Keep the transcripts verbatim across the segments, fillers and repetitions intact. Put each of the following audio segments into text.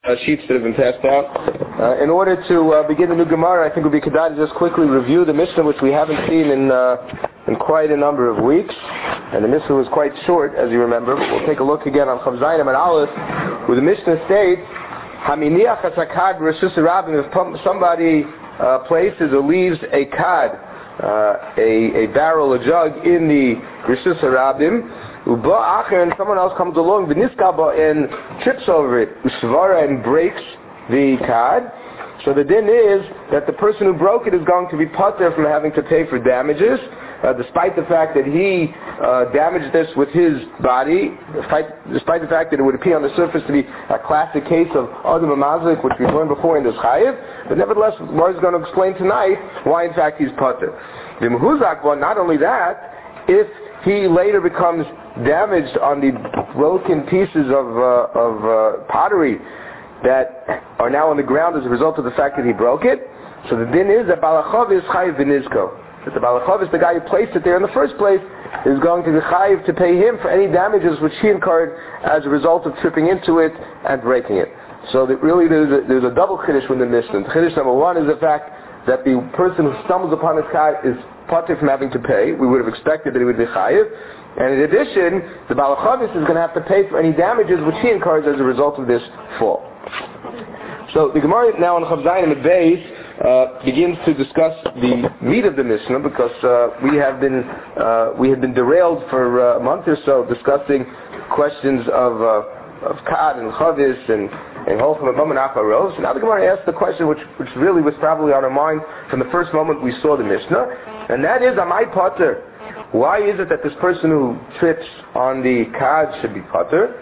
uh, sheets that have been passed out. Uh, in order to uh, begin the new Gemara, I think it would be good to just quickly review the Mishnah, which we haven't seen in uh, in quite a number of weeks. And the Mishnah was quite short, as you remember. But we'll take a look again on Chav Zayin and Aleph, where the Mishnah states, Haminiach hasakad b'reshus harabim, if somebody uh, places or leaves a kad, uh, a, a barrel, a jug, in the reshus harabim, uba acher, and someone else comes along, v'niskaba, and trips over it, usvara, and breaks the kad. So the din is that the person who broke it is going to be pater from having to pay for damages, uh, despite the fact that he uh, damaged this with his body, despite, despite the fact that it would appear on the surface to be a classic case of Adam Amazik, which we've learned before in this Chayiv. But nevertheless, Mar is going to explain tonight why in fact he's pater. The Mehuzak, well, not only that, if he later becomes damaged on the broken pieces of, uh, of uh, pottery that are now on the ground as a result of the fact that he broke it, so the din is that Balachav is Chayiv v'nizko. That the Balachav is the guy who placed it there in the first place, is going to be Chayiv to pay him for any damages which he incurred as a result of tripping into it and breaking it. So that really there's a, there's a double Chiddush with the Mishnah. Chiddush number one is the fact that the person who stumbles upon his kad is pater from having to pay. We would have expected that he would be Chayiv. And in addition, the Balachav is going to have to pay for any damages which he incurs as a result of this fall. So the Gemara now on Chav Zayin and Beis uh, begins to discuss the meat of the Mishnah, because uh, we have been uh, we have been derailed for uh, a month or so discussing questions of uh, of Kad and Chavis and and Holchem and Bam and Acharos. Now the Gemara asks the question which which really was probably on our mind from the first moment we saw the Mishnah, and that is, am I pater? Why is it that this person who trips on the Kad should be pater?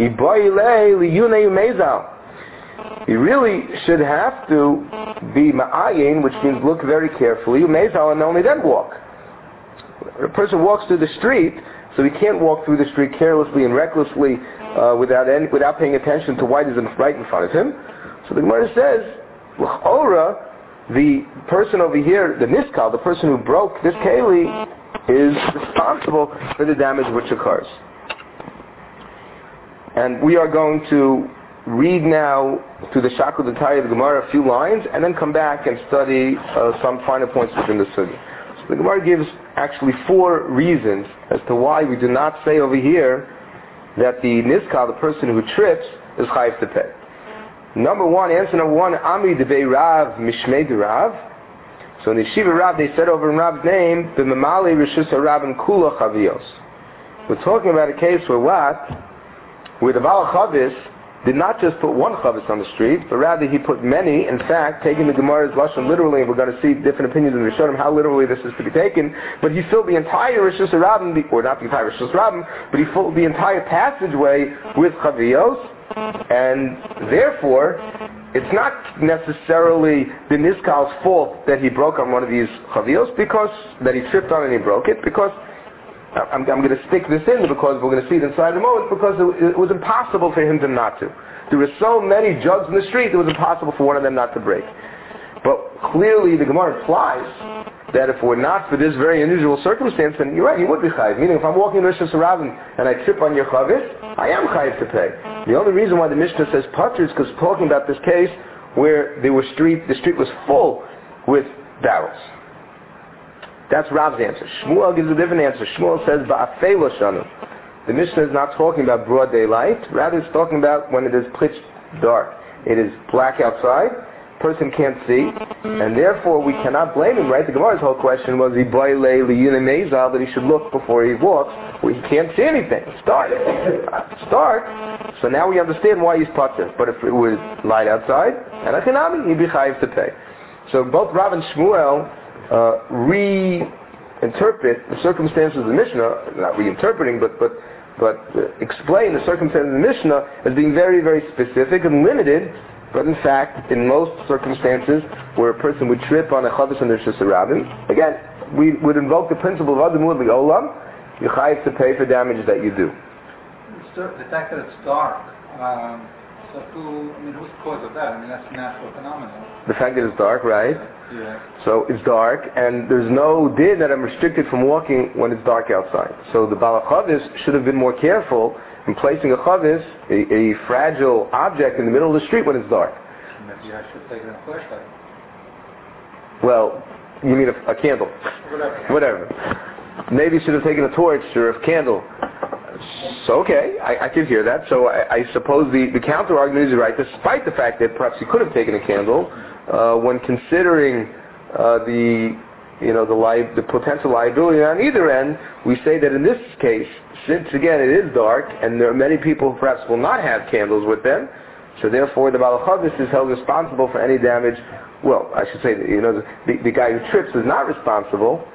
You really should have to be ma'ayin, which means look very carefully, umezal, and only then walk. A person walks through the street, so he can't walk through the street carelessly and recklessly uh, without any, without paying attention to what is right in front of him. So the Gemara says, l'chora, the person over here, the niskal, the person who broke this keli, is responsible for the damage which occurs. And we are going to read now to the Shakul D'Taya of the Gemara a few lines, and then come back and study uh, some finer points within the Sugya. So the Gemara gives actually four reasons as to why we do not say over here that the Nizkal, the person who trips, is Chayiv to pay. Number one, answer number one, Amri Devei Rav Mishmei de Rav. So in the Yeshiva Rav, they said over in Rav's name, B'mamali Rishus HaRabim Kula Chavios. We're talking about a case where what? Where the Baal Chavis did not just put one chavis on the street, but rather he put many. In fact, taking the Gemara's lashon literally, and we're going to see different opinions in the Rishonim how literally this is to be taken, but he filled the entire Rishus HaRabim, or not the entire Rishus HaRabim, but he filled the entire passageway with chavios, and therefore, it's not necessarily the Nizkal's fault that he broke on one of these chavios, because, that he tripped on and he broke it, because I'm, I'm going to stick this in because we're going to see it inside the moment, because it, it was impossible for him to not to. There were so many jugs in the street, it was impossible for one of them not to break. But clearly the Gemara implies that if it were not for this very unusual circumstance, then you're right, you would be chayiv. Meaning, if I'm walking in Rishus HaRabim and I trip on your chavis, I am chayiv to pay. The only reason why the Mishnah says pater is because it's talking about this case where there were street, the street was full with barrels. That's Rav's answer. Shmuel gives a different answer. Shmuel says, Ba'afei lo shanu. The Mishnah is not talking about broad daylight. Rather, it's talking about when it is pitch dark. It is black outside. Person can't see. And therefore, we cannot blame him, right? The Gemara's whole question was, he boile liyune mezal, that he should look before he walks. Well, he can't see anything. It's dark. It's dark. So now we understand why he's pater. But if it was light outside, and achinami, he'd be chayiv to pay. So both Rav and Shmuel Uh, reinterpret the circumstances of the Mishnah, not reinterpreting, but but but uh, explain the circumstances of the Mishnah as being very, very specific and limited. But in fact, in most circumstances where a person would trip on a chavis and Rishus HaRabim, again, we would invoke the principle of Adam Ud L'Olam, you chayiv to pay for damage that you do. The fact that it's dark, um, So who, I mean, who's the cause of that? I mean, that's a natural phenomenon. The fact that it's dark, right? Yeah. So it's dark, and there's no din that I'm restricted from walking when it's dark outside. So the Baal HaChavis should have been more careful in placing a chavis, a, a fragile object, in the middle of the street when it's dark. Maybe I should take a flashlight. Well, you mean a, a candle? Whatever. Whatever. Maybe you should have taken a torch or a candle. So okay, I, I can hear that. So I, I suppose the, the counter argument is right, despite the fact that perhaps he could have taken a candle. Uh, when considering uh, the you know the, li- the potential liability on either end, we say that in this case, since again it is dark and there are many people who perhaps will not have candles with them, so therefore the Baal HaChavis is held responsible for any damage. Well, I should say that, you know the, the guy who trips is not responsible.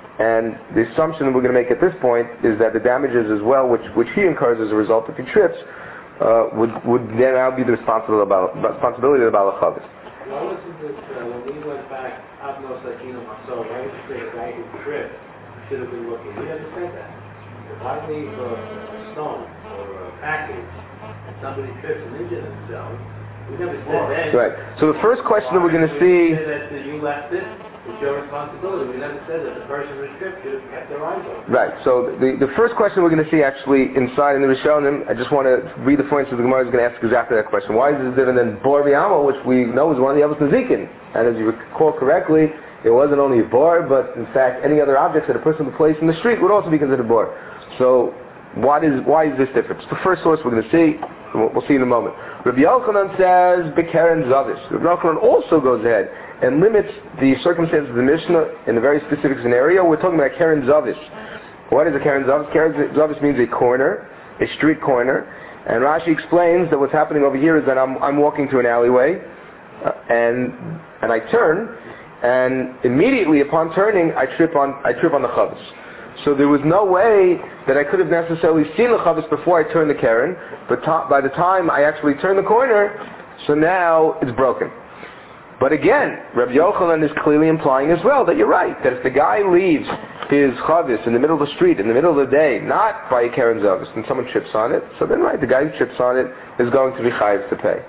And the assumption we're going to make at this point is that the damages as well, which which he incurs as a result if he trips, uh, would would then now be the responsibility of the responsibility of the Baal HaChavis. Why wasn't it uh, when we went back, Abno Sakino Maso, why did you say the guy who tripped should have been looking? We never said that. If I leave uh, a stone or a package and somebody trips and injures themselves, we never said that. Right. So the first question that we're going to see. We said that you left it. It's your responsibility. We never said that the person who tripped should have kept their eyes open. Right. So the the first question we're going to see actually inside in the Rishonim, I just want to read the points that the Gemara is going to ask exactly that question. Why is this different than Bor B'Yamo, which we know is one of the Avos Nezikin? And as you recall correctly, it wasn't only a Bor, but in fact any other objects that a person would place in the street would also be considered Bor. So what is why is this different? It's the first source we're going to see. We'll, we'll see in a moment. Rabbi Yochanan says Bekeren Zavis. Rabbi Yochanan also goes ahead and limits the circumstances of the Mishnah in a very specific scenario. We're talking about Keren Zavis. What is a Keren Zavis? Keren Zavis means a corner, a street corner. And Rashi explains that what's happening over here is that I'm, I'm walking through an alleyway, uh, and and I turn, and immediately upon turning, I trip on I trip on the Chavis. So there was no way that I could have necessarily seen the Chavis before I turned the Keren, but ta- by the time I actually turned the corner, so now it's broken. But again, Rabbi Yochanan is clearly implying as well that you're right, that if the guy leaves his chavis in the middle of the street, in the middle of the day, not by a Keren Zavis, and someone trips on it, so then right, the guy who trips on it is going to be chayiv to pay.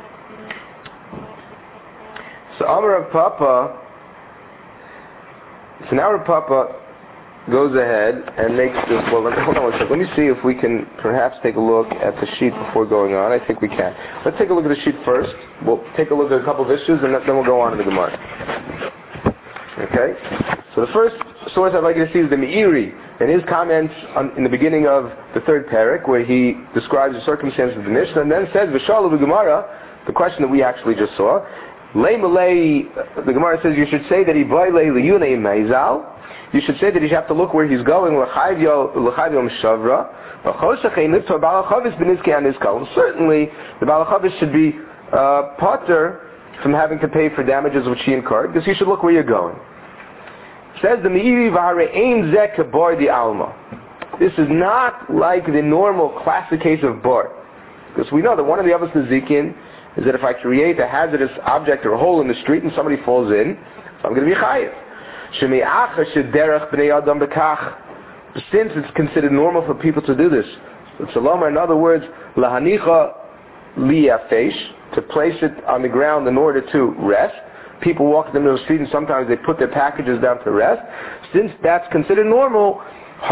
So Amar Rav Papa, so now Rav Papa goes ahead and makes this, well, hold on one second. Let me see if we can perhaps take a look at the sheet before going on. I think we can. Let's take a look at the sheet first. We'll take a look at a couple of issues, and then we'll go on to the Gemara. Okay? So the first source I'd like you to see is the Meiri, in his comments on, in the beginning of the third parak, where he describes the circumstances of the Mishnah, and then says, V'shalu v'Gemara, the question that we actually just saw, Lei Malei, the Gemara says you should say that he Boy Lei Liyunei Meizal. You should say that you have to look where he's going. Certainly, the Baal HaChavis should be uh, potter from having to pay for damages which he incurred, because you should look where you're going. It says the Meiri v'hare'ein zeh k'bor di alma. This is not like the normal classic case of bor, because we know that one of the Avos Nezikin is that if I create a hazardous object or a hole in the street and somebody falls in, so I'm going to be chayiv. Since it's considered normal for people to do this, in other words, lahanicha liyafesh, to place it on the ground in order to rest. People walk in the middle of the street and sometimes they put their packages down to rest. Since that's considered normal,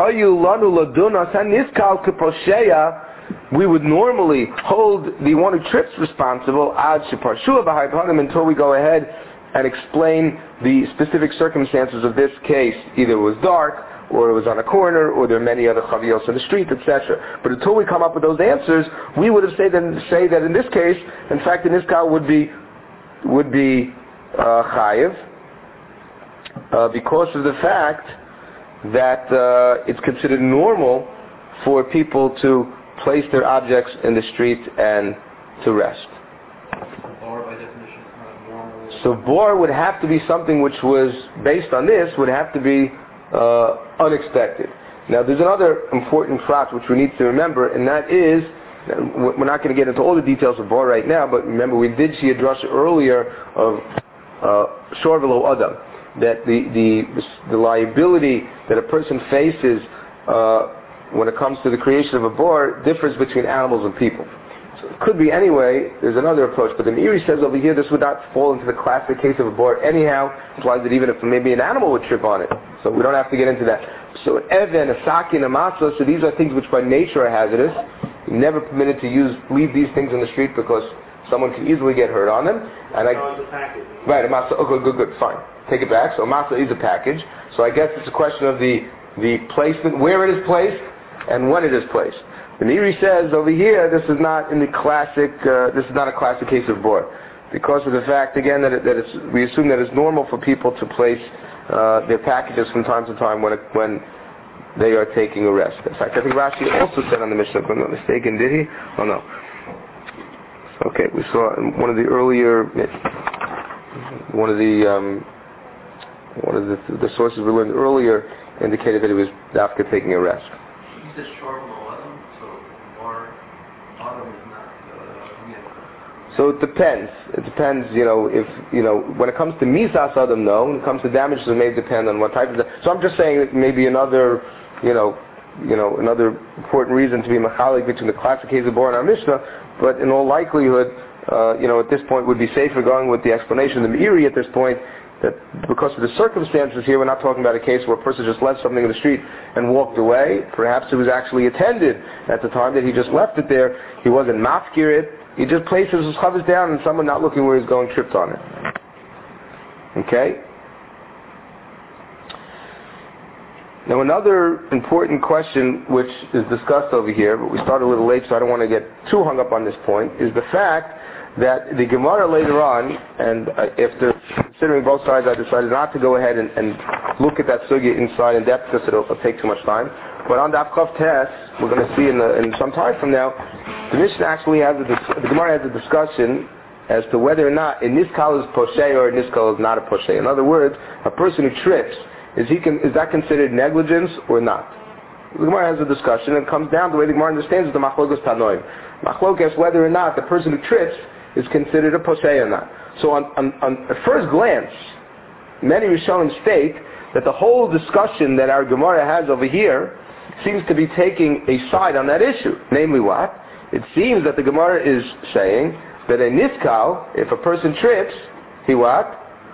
we would normally hold the one who trips responsible until we go ahead and explain the specific circumstances of this case. Either it was dark, or it was on a corner, or there are many other chavios in the street, et cetera. But until we come up with those answers, we would have said that, say that in this case, in fact, in this case would be would be uh, chayiv uh, because of the fact that uh, it's considered normal for people to place their objects in the street and to rest. So bor would have to be something which was based on this, would have to be uh, unexpected. Now there's another important fact which we need to remember, and that is, we're not going to get into all the details of bor right now, but remember we did see a drasha earlier of shor v'lo adam, that the, the the liability that a person faces uh, when it comes to the creation of a bor differs between animals and people. So it could be anyway. There's another approach, but the Meiri says over here this would not fall into the classic case of a board anyhow. Implies that even if maybe an animal would trip on it, so we don't have to get into that. So an even, a sakin, a matzah, so these are things which by nature are hazardous. You're never permitted to use leave these things in the street because someone can easily get hurt on them. And I, right, a matzah. Oh, good, good, good, fine. Take it back. So a matzah is a package. So I guess it's a question of the the placement, where it is placed, and when it is placed. The Meiri says over here, this is not in the classic. Uh, this is not a classic case of bor, because of the fact again that, it, that it's, we assume that it's normal for people to place uh, their packages from time to time when it, when they are taking a rest. In fact, I think Rashi also said on the Mishnah, if I'm not mistaken, did he? Oh no. Okay, we saw in one of the earlier, one of the um, one of the, the sources we learned earlier indicated that it was after taking a rest. He's a short autumn, so more autumn is not uh, yet. So it depends. It depends, you know, if, you know, when it comes to misas adam, no. When it comes to damage, it may depend on what type of. Da- so I'm just saying that maybe another, you know, you know, another important reason to be machalik between the classic case of bor and our Mishnah, but in all likelihood, uh, you know, at this point would be safer going with the explanation of the Meiri at this point, that because of the circumstances here, we're not talking about a case where a person just left something in the street and walked away. Perhaps it was actually attended at the time that he just left it there. He wasn't mafkir it. He just places his chovers down and someone not looking where he's going tripped on it. Okay? Now another important question which is discussed over here, but we started a little late so I don't want to get too hung up on this point, is the fact that the Gemara later on, and uh, after considering both sides, I decided not to go ahead and, and look at that sugya inside in depth because it'll, it'll take too much time. But on the Avchav Tes, we're going to see in, the, in some time from now, the Mishnah actually has a, the Gemara has a discussion as to whether or not a niskal is poshay or a niskal is not a poshay. In other words, a person who trips, is he can, is that considered negligence or not? The Gemara has a discussion and it comes down to the way the Gemara understands the machlokes tanoim. Machlokes whether or not the person who trips is considered a posei or not. So on, on, on at first glance, many Rishonim state that the whole discussion that our Gemara has over here seems to be taking a side on that issue. Namely what? It seems that the Gemara is saying that a niskal, if a person trips, he what?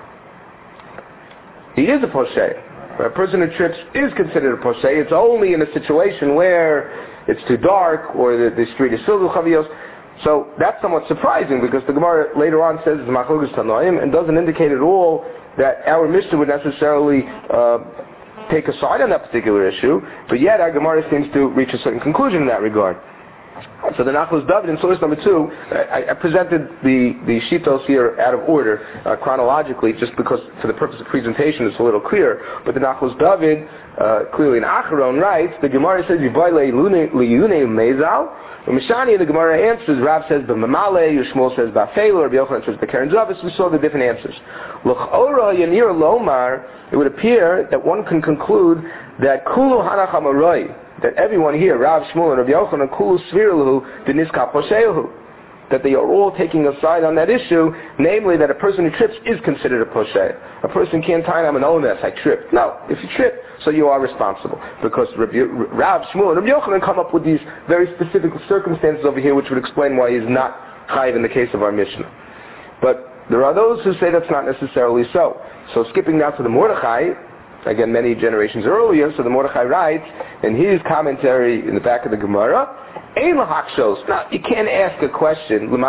He is a posei. A person who trips is considered a posei. It's only in a situation where it's too dark or the, the street is filled with chaviyos. So that's somewhat surprising because the Gemara later on says it's machlokes tanoim and doesn't indicate at all that our Mishnah would necessarily uh, take a side on that particular issue, but yet our Gemara seems to reach a certain conclusion in that regard. So the Nachlas David in source number two, I, I presented the, the shitos here out of order, uh, chronologically, just because for the purpose of presentation it's a little clear. But the Nachlas David, uh, clearly in Acharon, writes, the Gemara says, Yiboyle liyune mezal, and Mishani in the Gemara answers, Rav says, B'mamale, Yishmol says, Ba'feilu, or Yochanan says, B'keren Zavis. We saw the different answers. L'ch'ora yanir lomar, it would appear that one can conclude that Kulu Hanach Amaroi, that everyone here, Rav, Shmuel, and Rabbi Yochanan, Kulu Svirilahu, Deniska Poshehu, that they are all taking a side on that issue, namely that a person who trips is considered a poshe. A person can't tie I'm an onus, I tripped. No, if you trip, so you are responsible. Because Rabbi, Rav, Shmuel, and Rabbi Yochanan come up with these very specific circumstances over here which would explain why he's not chayiv in the case of our Mishnah. But there are those who say that's not necessarily so. So skipping now to the Mordechai, again many generations earlier, so the Mordechai writes in his commentary in the back of the Gemara, now, you can't ask a question, you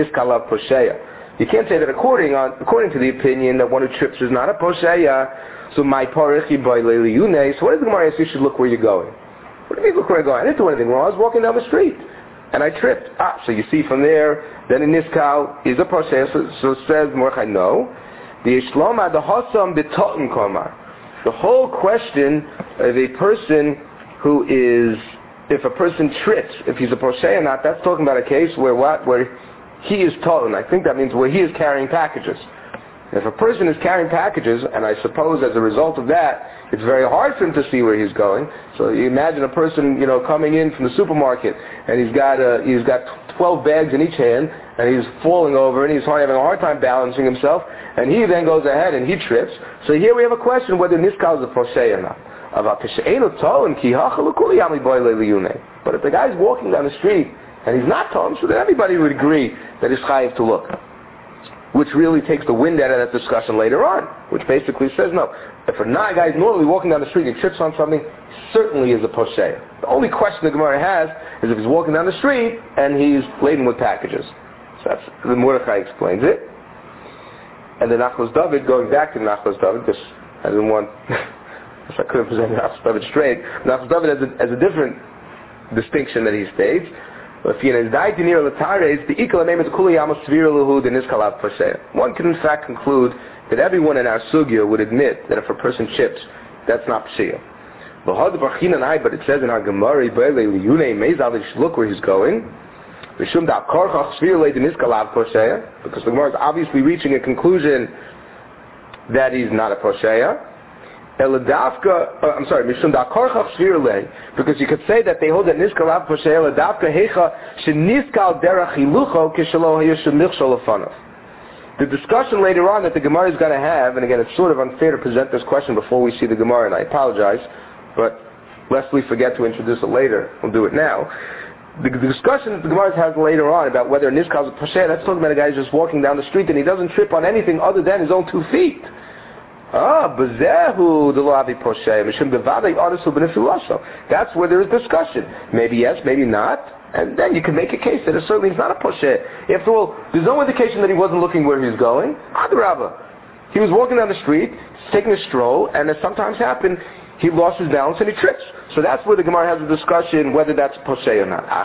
can't say that according on according to the opinion that one who trips is not a posheya, so my parichi by leliyune, so what does the Gemara say? You should look where you're going. What do you mean look where I'm going? I didn't do anything wrong, I was walking down the street, and I tripped. Ah, so you see from there, that in niskal is a posheya, so, so says Mordechai, no. The ishloma, the hasam, the totten komar. The whole question of a person who is, if a person trips, if he's a poshay or not, that's talking about a case where what, where he is taught, and I think that means where he is carrying packages. If a person is carrying packages, and I suppose as a result of that, it's very hard for him to see where he's going. So you imagine a person, you know, coming in from the supermarket, and he's got uh, he's got twelve bags in each hand, and he's falling over, and he's having a hard time balancing himself, and he then goes ahead and he trips. So here we have a question whether niskal is a poshay or not. But if the guy's walking down the street and he's not Tom, so then everybody would agree that he's chayiv to look. Which really takes the wind out of that discussion later on, which basically says no. If a guy is normally walking down the street and he trips on something, he certainly is a posheya. The only question the Gemara has is if he's walking down the street and he's laden with packages. So that's the Mordechai explains it. And the Nachlas David, going back to Nachlas David, because I didn't want, I couldn't present Nachlas David straight. Nachlas David has a, has a different distinction that he states. One can in fact conclude that everyone in our sugya would admit that if a person chips, that's not pshia. But it says in our Gemara, look where he's going. Because the Gemara is obviously reaching a conclusion that he's not a posheya. Eladavka, uh, I'm sorry, Mishum da Korchach Svirle, because you could say that they hold that Niskal Av Posheya Eladavka Hecha Sheniskal Derach Hilucho Kishalo Hayushim Milchshol Afanav. The discussion later on that the Gemara is going to have, and again, it's sort of unfair to present this question before we see the Gemara, and I apologize, but lest we forget to introduce it later, we'll do it now. The, the discussion that the Gemara has later on about whether Niskal is a Posheya, that's talking about a guy who's just walking down the street and he doesn't trip on anything other than his own two feet. Ah, bezehu the lavi posheya mishum devadei arasu b'nefilasho. That's where there is discussion. Maybe yes, maybe not, and then you can make a case that it certainly is not a posheya. After all, there's no indication that he wasn't looking where he was going. Adrabah, he was walking down the street, taking a stroll, and as sometimes happened, he lost his balance and he trips. So that's where the Gemara has a discussion whether that's posheya or not.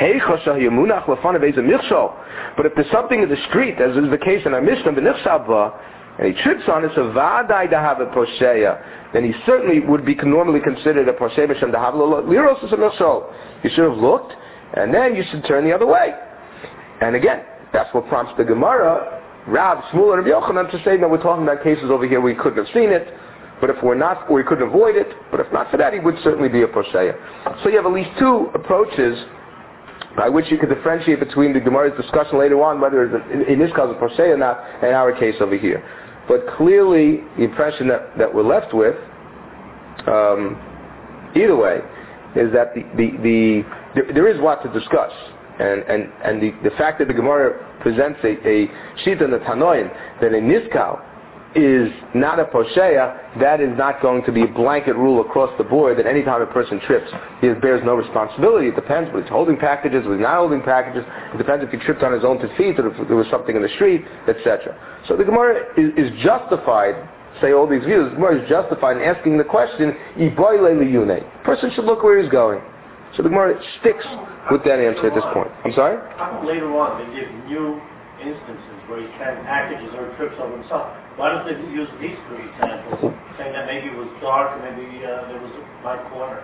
But if there's something in the street, as is the case in our Mishnah, b'nichshabah, and he trips on it, so vadai dahav a posheya, then he certainly would be normally considered a posheya b'shem dahav liros is a milchol. You should have looked, and then you should turn the other way. And again, that's what prompts the Gemara, Rav, Shmuel, and Rabbi Yochanan to say that we're talking about cases over here where we couldn't have seen it, but if we're not, or we couldn't avoid it, but if not for that, he would certainly be a posheya. So you have at least two approaches by which you could differentiate between the Gemara's discussion later on, whether it's in this case a posheya or not, and our case over here. But clearly, the impression that, that we're left with, um, either way, is that the, the, the there, there is what to discuss, and and and the, the fact that the Gemara presents a, a shita in the Tanoim that a niskal is not a posheya, that is not going to be a blanket rule across the board that any time a person trips, he bears no responsibility. It depends whether he's holding packages, whether he's not holding packages. It depends if he tripped on his own two feet or if there was something in the street, et cetera. So the Gemara is, is justified, say all these views, the Gemara is justified in asking the question, Iboyle liyune. Person should look where he's going. So the Gemara sticks with that answer at this point. I'm sorry? Later on, they give new instances where he's carrying packages or trips over himself. Why don't they use these three examples, saying that maybe it was dark or maybe uh, there was a light corner?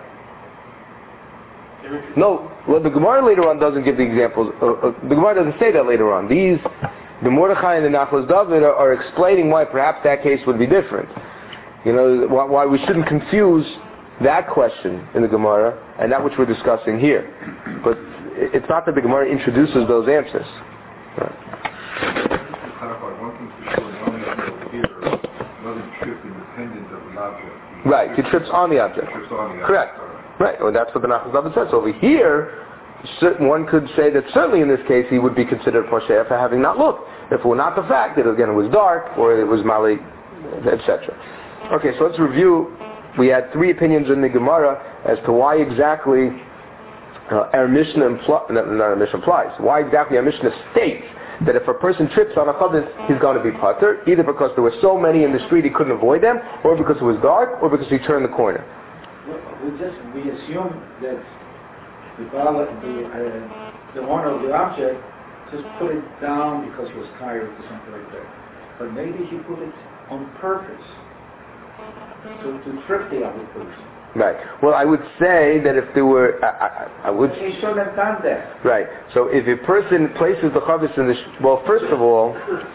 No, well, the Gemara later on doesn't give the examples. Uh, uh, the Gemara doesn't say that later on. These, the Mordechai and the Nachlas David are, are explaining why perhaps that case would be different. You know, why, why we shouldn't confuse that question in the Gemara and that which we're discussing here. But it's not that the Gemara introduces those answers. Right. Right, he trips on the object. Trips on the object. Correct. Right, well, that's what the Nachlas David says. So over here, certain, one could say that certainly in this case he would be considered posheya for having not looked. If it were not the fact that again it was dark or it was mali, et cetera. Okay, so let's review. We had three opinions in the Gemara as to why exactly uh, our Mishnah impli- not, not our Mishnah implies. Why exactly our Mishnah states that if a person trips on a chavis, he's going to be patur, either because there were so many in the street he couldn't avoid them, or because it was dark, or because he turned the corner. We just we assume that the the uh, the owner of the object just put it down because he was tired or something like that. But maybe he put it on purpose to, to trip the other person. Right. Well, I would say that if there were, I, I, I would. He shouldn't have done that. Right. So if a person places the chavis in the, sh- well, first of all,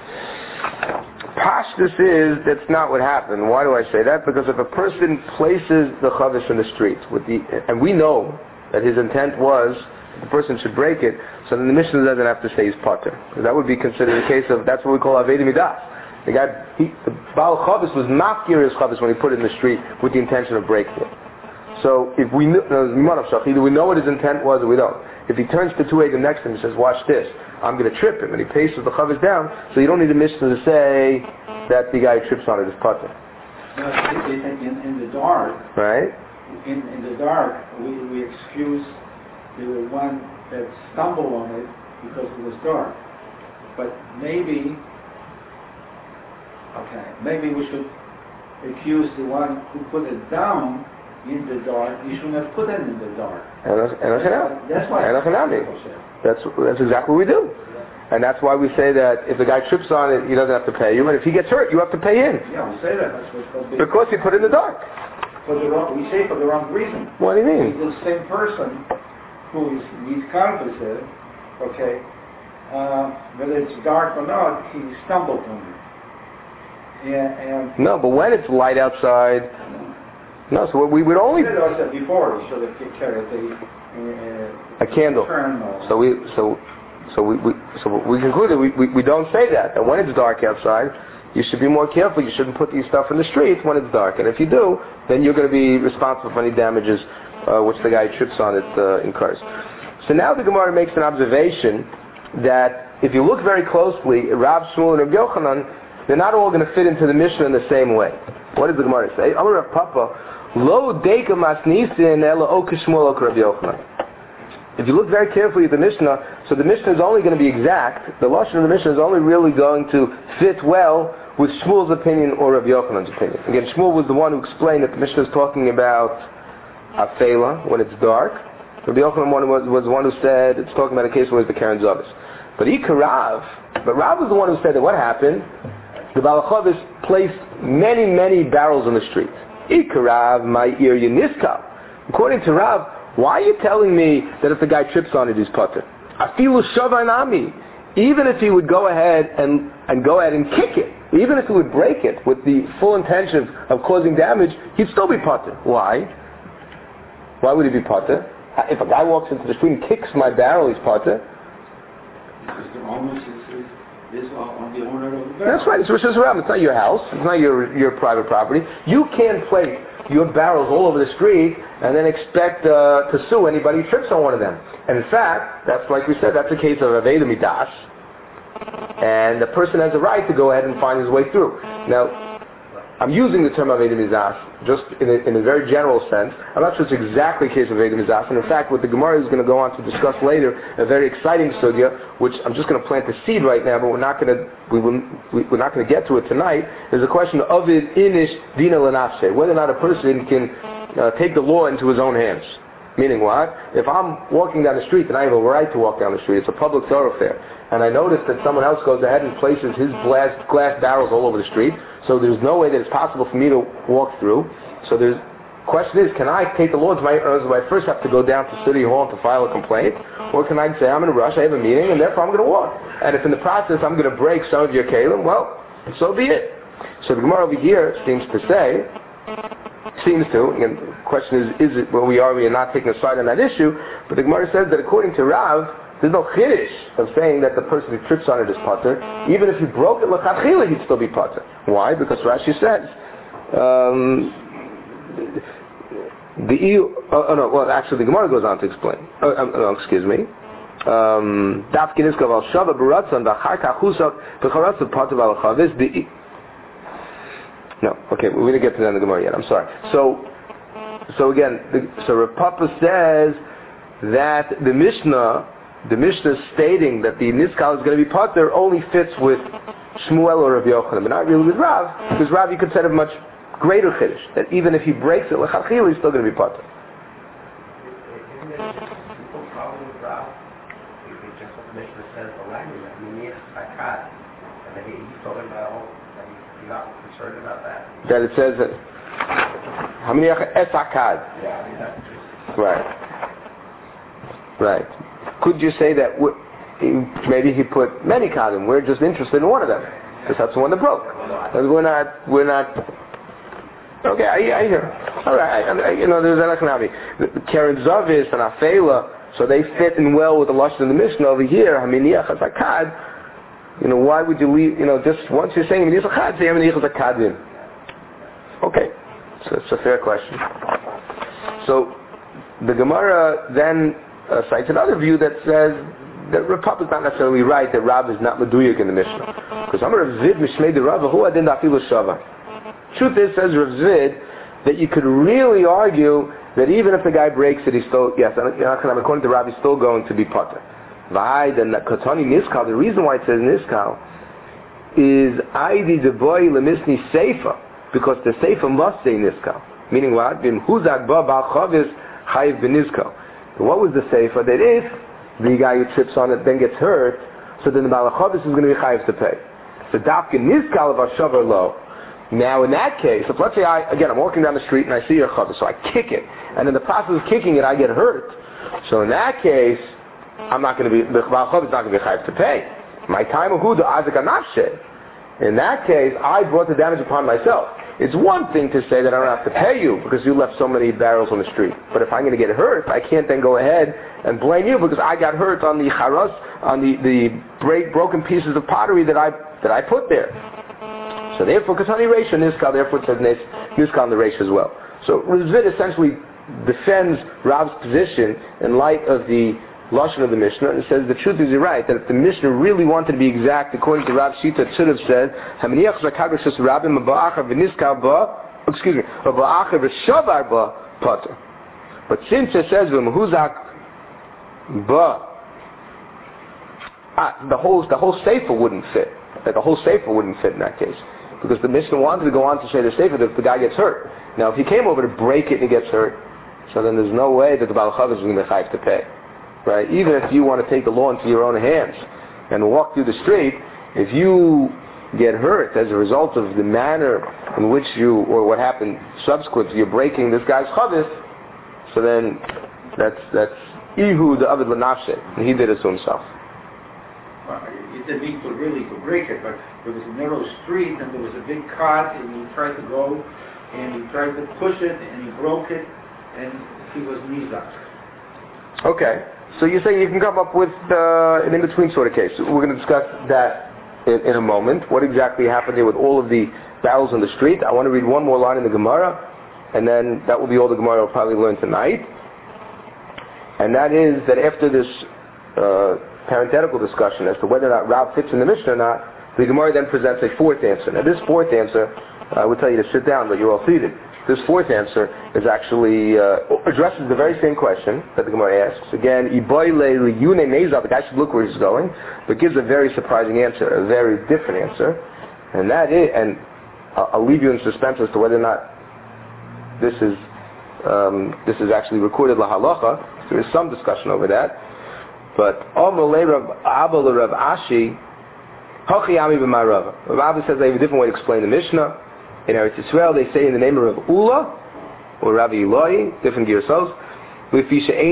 pashtus is that's not what happened. Why do I say that? Because if a person places the chavis in the street with the, and we know that his intent was the person should break it, so then the Mishnah doesn't have to say he's patur. That would be considered a case of that's what we call avedi midas. The guy, he, the Baal Chavis was mafkir his chavis when he put it in the street with the intention of breaking it. So if we knew, no, either we know what his intent was or we don't. If he turns to two Eidim next to him and says, watch this, I'm going to trip him, and he paces the Chavis down, so you don't need a Mishnah to say that the guy who trips on it is Pater. But in, in, in the dark, right? In, in the dark, we, we excuse the one that stumbled on it because it was dark. But maybe, okay, maybe we should accuse the one who put it down in the dark. You shouldn't have put it in the dark. That's why. That's that's exactly what we do. And that's why we say that if the guy trips on it, he doesn't have to pay you, and if he gets hurt, you have to pay him. Yeah, we say that. That's what's because he put it in the dark. For the wrong, we say for the wrong reason. What do you mean? The same person who is needs confidence, okay, uh, whether it's dark or not, he stumbled on it. Yeah, and no, but when it's light outside, no. So we would only. I said before, he should have carried the, uh, a candle. So we so so we, we so we concluded we, we we don't say that. That when it's dark outside, you should be more careful. You shouldn't put these stuff in the street when it's dark. And if you do, then you're going to be responsible for any damages uh, which the guy trips on it uh, incurs. So now the Gemara makes an observation that if you look very closely, Rav Shmuel and Rabbi Yochanan, they're not all going to fit into the Mishnah in the same way. What does the Gemara say? Amar Rav Papa, Lo deika masnisin ela oka Shmuel oka Rabbi Yochanan. If you look very carefully at the Mishnah, so the Mishnah is only going to be exact. The Lashon of the Mishnah is only really going to fit well with Shmuel's opinion or Rabbi Yochanan's opinion. Again, Shmuel was the one who explained that the Mishnah is talking about Afela, when it's dark. Rabbi Yochanan was, was the one who said it's talking about a case where it's the Karen Zavis. But Ika Rav, but Rav was the one who said that what happened, the Baal HaChavis placed many, many barrels in the street. Ika Rav, my ear Yeniska. According to Rav, why are you telling me that if the guy trips on it, he's Pater? Afilu Shavanami. Even if he would go ahead and, and go ahead and kick it, even if he would break it with the full intention of causing damage, he'd still be Pater. Why? Why would he be Pater? If a guy walks into the street and kicks my barrel, he's Pater. Because the owner is, is on the owner of the barrel. That's right. It's Rosh Hashanah. It's not your house. It's not your your private property. You can't place your barrels all over the street and then expect uh, to sue anybody who trips on one of them. And in fact, that's like we said, that's a case of Aveda Midas. And the person has a right to go ahead and find his way through. Now, I'm using the term Aveda Midas just in a, in a very general sense. I'm not sure it's exactly a case of Aveda Midas. And in fact, what the Gemara is going to go on to discuss later, a very exciting sugya, which I'm just going to plant the seed right now, but we're not going to we will, we, we're not going to get to it tonight, is the question of Ovid Inish Dina Lanafse, whether or not a person can uh, take the law into his own hands. Meaning what? If I'm walking down the street and I have a right to walk down the street, it's a public thoroughfare, and I notice that someone else goes ahead and places his glass, glass barrels all over the street, so there's no way that it's possible for me to walk through. So there's question is, can I take the law into my own? Do I first have to go down to City Hall to file a complaint? Or can I say, I'm in a rush, I have a meeting, and therefore I'm going to walk? And if in the process I'm going to break some of your kalim, well, so be it. So the Gemara over here seems to say, seems to, again, the question is, is it where we are, we are not taking a side on that issue, but the Gemara says that according to Rav, there's no chiddush of saying that the person who trips on it is pater. Even if he broke it l'chadchila, he'd still be pater. Why? Because Rashi says, um, the eel, oh, oh no, well actually the Gemara goes on to explain. Oh, um, oh, excuse me. Daf kiniskav al shava b'ratzon v'achar kachusak v'charatzon pater al chavis the. No, okay, we're going to get to that in the Gemara yet. I'm sorry. So, so again, the, so Rav Papa says that the Mishnah. The Mishnah stating that the Niskal is going to be pater only fits with Shmuel or Rabbi Yochanan, but not really with Rav, because Rav you could say a much greater chiddush, that even if he breaks it, l'chadchila, he's still going to be pater. Isn't there no problem with Rav? If he just what the Mishnah says the language, I mean, yes, akad, and then he's talking about, and he's not concerned about that. That it says that, how many es akad? Yeah, I mean, that's just... Right. Right. Could you say that w- maybe he put many kadim? We're just interested in one of them, because that's the one that broke. And we're not. We're not. Okay, I, I hear. All right, I, I, you know, there's an Karen Zavis and Afela, so they fit in well with the lashon in the Mishnah over here. Haminiach Hazakad. You know, why would you leave? You know, just once you're saying Haminiach Hazakad, say Haminiach Hazakadim. Okay, so it's a fair question. So the Gemara then uh, cites another view that says that Rav Papa is not necessarily right, that Rav is not Meduyik in the Mishnah. Because Amar Rav Zid Mishmei de Rav Hu Adin Dafilu Shava. Truth is, says Rav Zid, that you could really argue that even if the guy breaks it, he's still, yes, according to Rav, he's still going to be Potter. V'ai, the Katani Niskal, the reason why it says Niskal is Aidi Deboy Lemisni Seifa, because the Seifa must say Niskal. Meaning what? Bim Huzak Ba Bal Chavis Chayiv B'Niskal. What was the Seifa? That if the guy who trips on it then gets hurt, so then the Bal Chavis is going to be Chayiv to pay. So Dafka Niskal of Ashavar Lo. Now in that case, if let's say I, again, I'm walking down the street and I see your Chavis, so I kick it, and in the process of kicking it I get hurt. So in that case, I'm not going to be, the Bal Chavis is not going to be Chayiv to pay. My time of Huda Azik Anafshe. In that case, I brought the damage upon myself. It's one thing to say that I don't have to pay you because you left so many barrels on the street. But if I'm going to get hurt, I can't then go ahead and blame you because I got hurt on the charas, on the, the break, broken pieces of pottery that I that I put there. So therefore, Katani Reisha Niskal, therefore it says Niskal on the Reisha as well. So Rizvid essentially defends Rav's position in light of the Lashon of the Mishnah, and says the truth is you're right, that if the Mishnah really wanted to be exact, according to Rav Shita, it should have said, excuse me, but since it says, ah, the whole the whole sefer wouldn't fit. That the whole sefer wouldn't fit in that case. Because the Mishnah wanted to go on to say the sefer that if the guy gets hurt. Now if he came over to break it and he gets hurt, so then there's no way that the Baal Chavis is going to be chayav to pay. Right? Even if you want to take the law into your own hands and walk through the street, if you get hurt as a result of the manner in which you, or what happened subsequent to you breaking this guy's chavis, so then that's that's Ihu the Avid Lanafshe, and he did it to himself. Well, you didn't mean to really to break it, but there was a narrow street and there was a big cart and he tried to go and he tried to push it and he broke it and he was nizak. Okay. So you're saying you can come up with uh, an in-between sort of case. We're going to discuss that in, in a moment. What exactly happened here with all of the barrels on the street? I want to read one more line in the Gemara, and then that will be all the Gemara will probably learn tonight. And that is that after this uh, parenthetical discussion as to whether or not Rav fits in the Mishnah or not, the Gemara then presents a fourth answer. Now this fourth answer, I would tell you to sit down, but you're all seated. This fourth answer is actually uh, addresses the very same question that the Gemara asks. Again, the guy should look where he's going, but gives a very surprising answer, a very different answer, and that is, and I'll, I'll leave you in suspense as to whether or not this is um, this is actually recorded la halacha. There is some discussion over that, but Amalei Rav Abba Rav Ashi Hachi Ami b'Marav. Rav Abba says they have a different way to explain the Mishnah. In Eretz Yisrael, they say in the name of Rav Ula or Rav Eloi, different girsos, the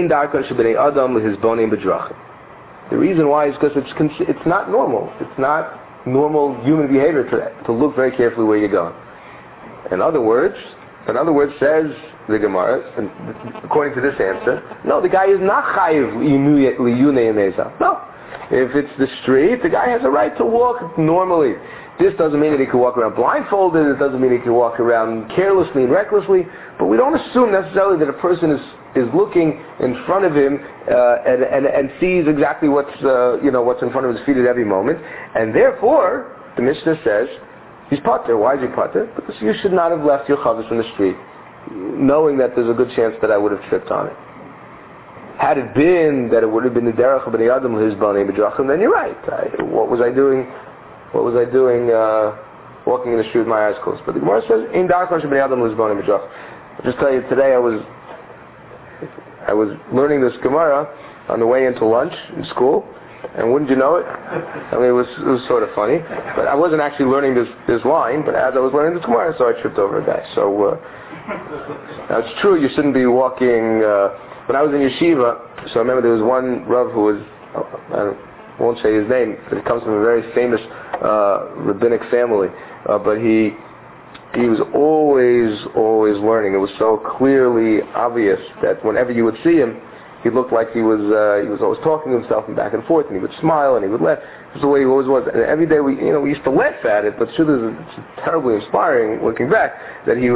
reason why is because it's it's not normal. It's not normal human behavior to to look very carefully where you're going. In other words, in other words, says the Gemara, and according to this answer, no, the guy is not chayiv liyunei meza. No, if it's the street, the guy has a right to walk normally. This doesn't mean that he can walk around blindfolded. It doesn't mean he can walk around carelessly and recklessly. But we don't assume necessarily that a person is, is looking in front of him uh, and, and and sees exactly what's uh, you know what's in front of his feet at every moment. And therefore, the Mishnah says he's pater. Why is he pater? Because you should not have left your chavis in the street, knowing that there's a good chance that I would have tripped on it. Had it been that it would have been the derech of b'nei adam his b'nei b'drachim, then you're right. I, what was I doing? What was I doing uh, walking in the street with my eyes closed? But the Gemara says, "In dark b'nei adam his b'nei b'drachim." I'll just tell you today, I was I was learning this Gemara on the way into lunch in school, and wouldn't you know it? I mean, it was it was sort of funny, but I wasn't actually learning this this line. But as I was learning this Gemara, so I tripped over a guy. So uh, now it's true, you shouldn't be walking. Uh, when I was in yeshiva, so I remember there was one Rav who was, I won't say his name, but he comes from a very famous uh, rabbinic family, uh, but he he was always always learning. It was so clearly obvious that whenever you would see him, he looked like he was uh, he was always talking to himself and back and forth, and he would smile and he would laugh. This is the way he always was. And every day we you know we used to laugh at it, but truth is it's terribly inspiring looking back that he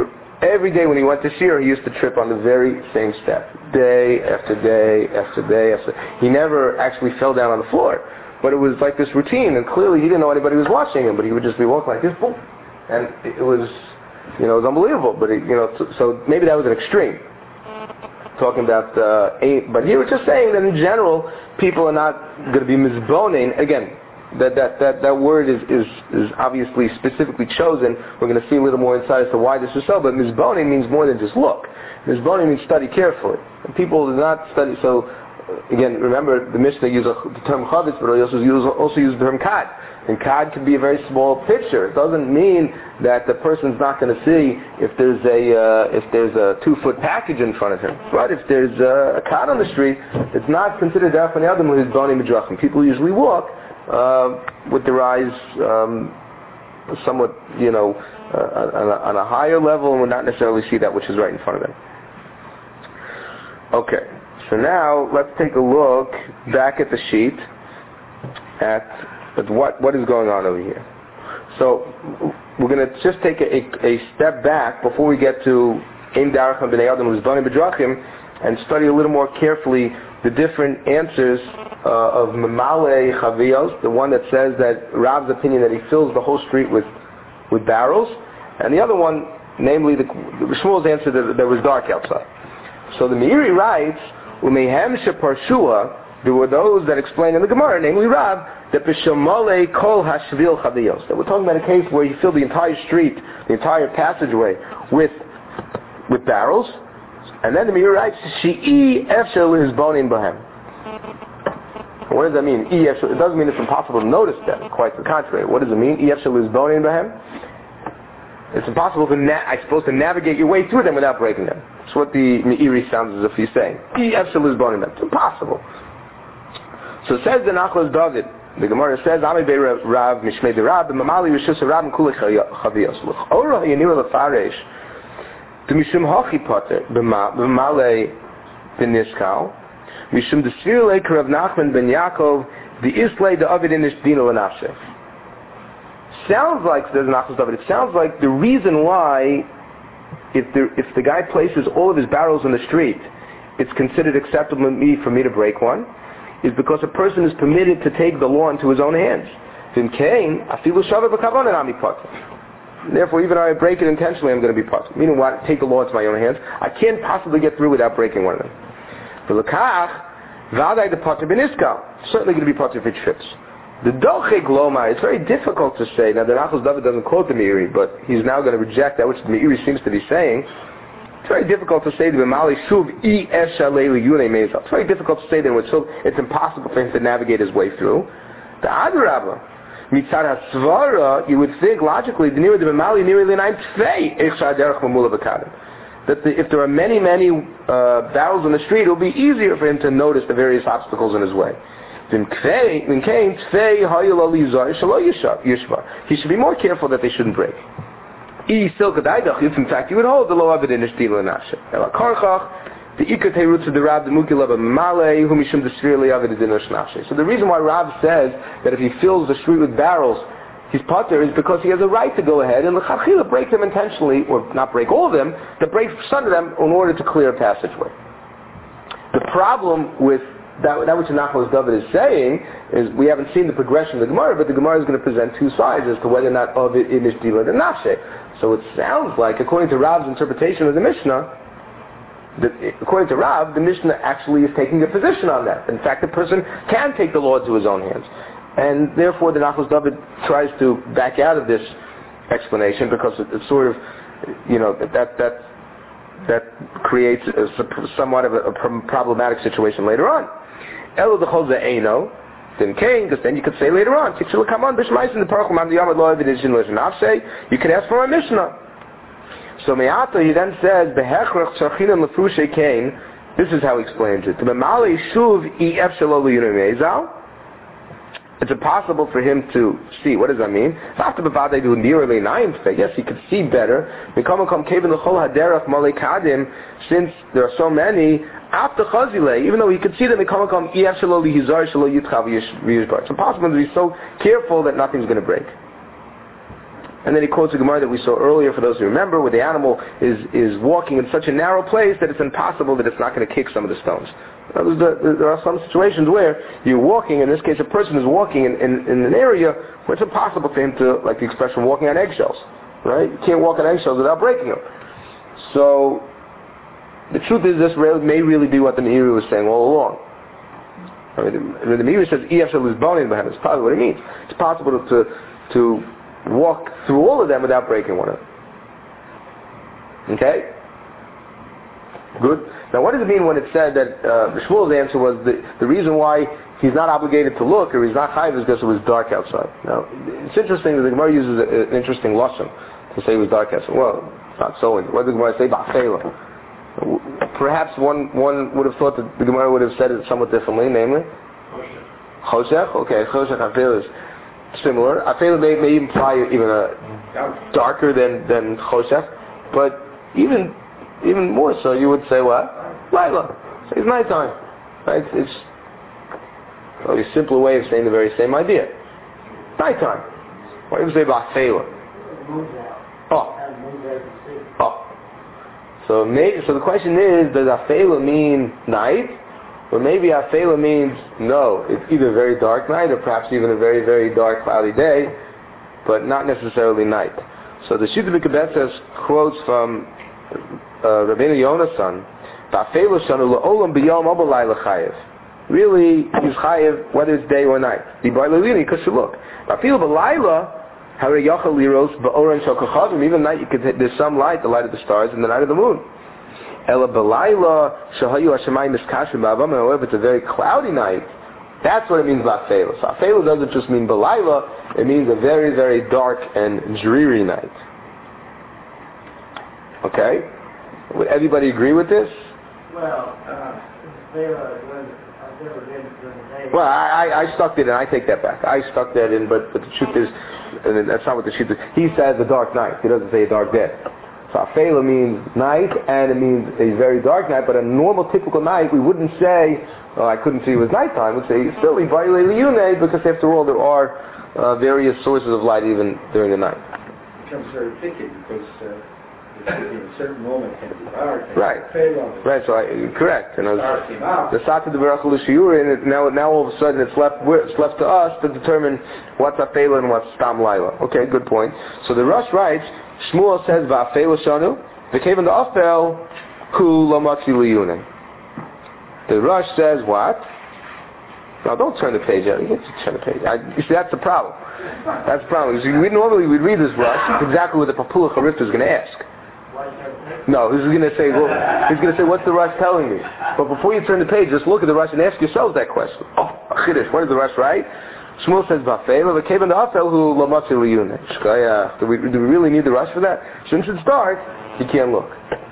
every day when he went to Shir, he used to trip on the very same step. Day after day after day after He never actually fell down on the floor. But it was like this routine, and clearly he didn't know anybody was watching him, but he would just be walking like this, boom. And it was, you know, it was unbelievable. But, it, you know, so, so maybe that was an extreme. Talking about, uh, eight, but he was just saying that in general, people are not going to be mizbonin. Again, that, that, that, that word is, is, is obviously specifically chosen. We're going to see a little more insight as to why this is so, but mizbonin means more than just look. Mizbonin means study carefully. And people do not study, so, again, remember the Mishnah uses the term chavetz, but also use also use the term kad. And kad can be a very small picture. It doesn't mean that the person's not going to see if there's a uh, if there's a two foot package in front of him. But if there's a, a kad on the street, it's not considered dafan adam with his boni midrachim. People usually walk uh, with their eyes um, somewhat, you know, uh, on, a, on a higher level, and would not necessarily see that which is right in front of them. Okay. So now let's take a look back at the sheet at, at what what is going on over here. So we're going to just take a, a, a step back before we get to Ein Darach B'nei Adam L'Zbanim B'Drachim and study a little more carefully the different answers uh, of Mamale Chavios, the one that says that Rav's opinion that he fills the whole street with with barrels, and the other one, namely the, the Shmuel's answer that there was dark outside. So the Meiri writes, Umehem sheparshua, there were those that explain in the Gemara, namely Rav, that b'shamale kol hashvil chaviyos. That we're talking about a case where you fill the entire street, the entire passageway, with with barrels, and then the Meiri writes, She'i efshel lizbonin bahem. What does that mean? E efshel, it doesn't mean it's impossible to notice them. Quite the contrary. What does it mean? E efshel lizbonin bahem. It's impossible to, na- I suppose, to navigate your way through them without breaking them. That's what the Meiri sounds as if he's saying. It's impossible. So it says the Nachlas David, the Gemara says, Ami Bei Rav Mishmei de Rav, Mamali Rishus Rav Mkulei Chavios. L'chora Yanira Lefaresh, the Mishum Hachi Potter, B'malei B'niskal, Mishum Desir Leik Rav Nachman Ben Yaakov, the Islay the Ovid Inish Dino L'Nafsheh. Sounds like, there's an Achos David, it sounds like the reason why if the, if the guy places all of his barrels in the street, it's considered acceptable to me for me to break one, is because a person is permitted to take the law into his own hands. Therefore, even if I break it intentionally, I'm going to be part. Meaning what? Take the law into my own hands. I can't possibly get through without breaking one of them. For L'kach, V'adai the Potter B'niskal, certainly going to be part of it trips. The Dochek Loma, it's very difficult to say. Now, the Nachos David doesn't quote the Meiri, but he's now going to reject that which the Meiri seems to be saying. It's very difficult to say the B'mali Shuv I Eshalei Yunei Mezal. It's very difficult to say that it's impossible for him to navigate his way through. The Adrabah, Mitzad HaSvara, you would think logically, the Niri the B'mali Niri L'Naim Tfei Echshad Derech Mamula B'Kadim. That the, if there are many, many uh, barrels in the street, it will be easier for him to notice the various obstacles in his way. He should be more careful that they shouldn't break. If in fact you would hold the law of it in the Shtila Nafshe. The Ikatei roots of the Rav, the Mukilaba Male, whom Mishum the Svirli of it is in Nafshe. So the reason why Rav says that if he fills the street with barrels, his potter is because he has a right to go ahead and l'chachila break them intentionally, or not break all of them, to break some of them in order to clear a passageway. The problem with That, that which Nachlas David is saying is we haven't seen the progression of the Gemara, but the Gemara is going to present two sides as to whether or not of it is Dila and Nafshe. So it sounds like, according to Rav's interpretation of the Mishnah, that according to Rav, the Mishnah actually is taking a position on that. In fact, the person can take the law into his own hands. And therefore the Nachlas David tries to back out of this explanation because it, it's sort of, you know, that that that creates a, somewhat of a, a problematic situation later on. Elo d'chol ze'eno, then Cain, because then you could say later on, you could ask for a Mishnah. So Me'ata, he then says, this is how he explains it. It's impossible for him to see. What does that mean? Yes, he could see better. Since there are so many, even though he could see them, it's impossible to be so careful that nothing's going to break. And then he quotes a Gemara that we saw earlier, for those who remember, where the animal is, is walking in such a narrow place that it's impossible that it's not going to kick some of the stones. There are some situations where you're walking, in this case a person is walking in, in, in an area where it's impossible for him to, like the expression, walking on eggshells. Right? You can't walk on eggshells without breaking them. So, the truth is this may really be what the Meiri was saying all along. I mean, the, the Meiri says, E F is boning behind. It's probably what it means. It's possible to, to walk through all of them without breaking one of them. Okay? Good. Now what does it mean when it said that uh, Shmuel's answer was the, the reason why he's not obligated to look or he's not chayiv is because it was dark outside. Now, it's interesting that the Gemara uses a, an interesting lashon to say it was dark outside. Well, it's not so. What did the Gemara say? Ba'afela. Perhaps one, one would have thought that the Gemara would have said it somewhat differently, namely? Choshech. Okay, Choshech Afela is similar. Afela may, may imply even a darker than, than Choshech, but even even more so you would say what? Laila. It's nighttime. Right? It's a simpler way of saying the very same idea. Nighttime. Why do you say Ba'afela? Oh. Oh. So, maybe, so the question is, does Afela mean night? Or maybe Afela means, no, it's either a very dark night or perhaps even a very, very dark, cloudy day, but not necessarily night. So the Shita B'Kabethes quotes from uh, Rabbeinu Yonah's son, Ba'afela shanu la'olam b'yom o b'layla chayev. Really, he's chayev whether it's day or night. Because you look. Ba'afela b'layla, even night, you could, there's some light, the light of the stars, and the light of the moon. However, if it's a very cloudy night, that's what it means by Afela. So Afela doesn't just mean Balayla, it means a very, very dark and dreary night. Okay? Would everybody agree with this? Well, uh, I've never been during the day. Well, I, I, I stuck that in. I take that back. I stuck that in, but, but the truth is, and that's not what the truth is. He says a dark night. He doesn't say a dark day. So Afela means night, and it means a very dark night, but a normal, typical night, we wouldn't say, oh, I couldn't see it was nighttime. We'd say, still, because after all, there are uh, various sources of light even during the night. It becomes very picky, because uh, in a certain moment can be dark. Right. Right. So I, correct. And the Sata de Baruch L'Shiur, and now now all of a sudden it's left it's left to us to determine what's Afela and what's Stam Laila. Okay, good point. So the Rosh writes, Shmuel says Va'afela shanu, v'kevan da'afel hu lo matzi liyunen. The Rosh says what? Now don't turn the page out. You can't turn the page. I, you see, that's the problem. That's the problem. See, we normally we'd read this Rosh. It's exactly what the Papula Charifta is going to ask. No, he's going to say, well, he's going to say, what's the Rosh telling me? But before you turn the page, just look at the Rosh and ask yourselves that question. Oh, Chiddush, what does the Rosh write? Shmuel says, Va'afela, v'kevan da'afel hu lo matzi liyunen. Do we do we really need the Rosh for that? Since it's dark, you can't look.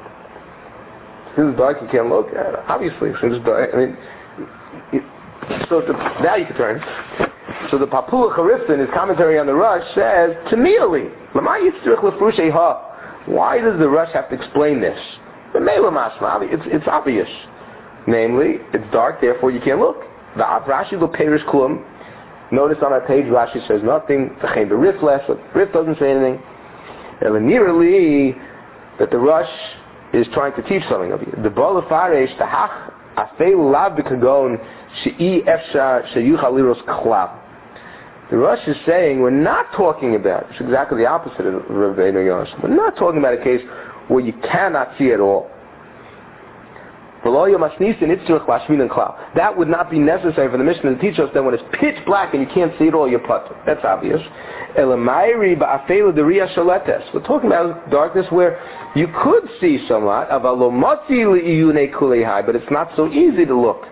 Since it's dark, you can't look. Uh, obviously, since it's dark, I mean, it, so the, now you can turn. So the Papula Charifta in his commentary on the Rosh says, Tamili, l'ma yitzrich lefrushei ha. Why does the Rosh have to explain this? It's, it's obvious. Namely, it's dark, therefore you can't look. Rashi lo perish klum. Notice on our page, Rashi says nothing. The Rif less. Rif doesn't say anything. Nearly that the Rosh is trying to teach something of you. The Bala Faresh tahach afei lav b'kagon she'i efshar sheyuchal liros klab. The Rosh is saying we're not talking about, it's exactly the opposite of Rabbeinu Yonah. We're not talking about a case where you cannot see at all. That would not be necessary for the Mishnah to teach us that when it's pitch black and you can't see it all, you're putter. That's obvious. We're talking about darkness where you could see somewhat, but it's not so easy to look.